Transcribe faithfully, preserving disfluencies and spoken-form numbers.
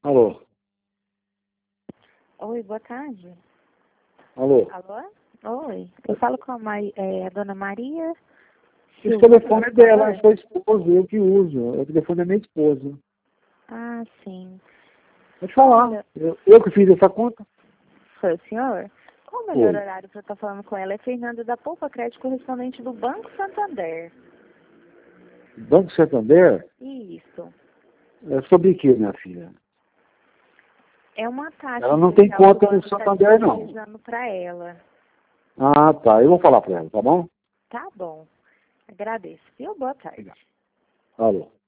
Alô? Oi, boa tarde. Alô? Alô? Oi, eu falo com a, Mari, é, a dona Maria Esse Silva, telefone é por dela, é favor? sua esposa, eu que uso. O telefone é minha esposa. Ah, sim. Pode falar. Olha, Eu, eu que fiz essa conta. foi o senhor? Qual o melhor Foi. horário para eu estar falando com ela? É Fernanda da Poupa Crédito, correspondente do Banco Santander. Banco Santander? Isso. É sobre o que, minha filha? É uma taxa Ela não tem especial que o conta no banco está Santander, não. disponibilizando para ela. Ah, tá. Eu vou falar pra ela, tá bom? Tá bom. Agradeço. Viu? Boa tarde. Obrigado. Alô?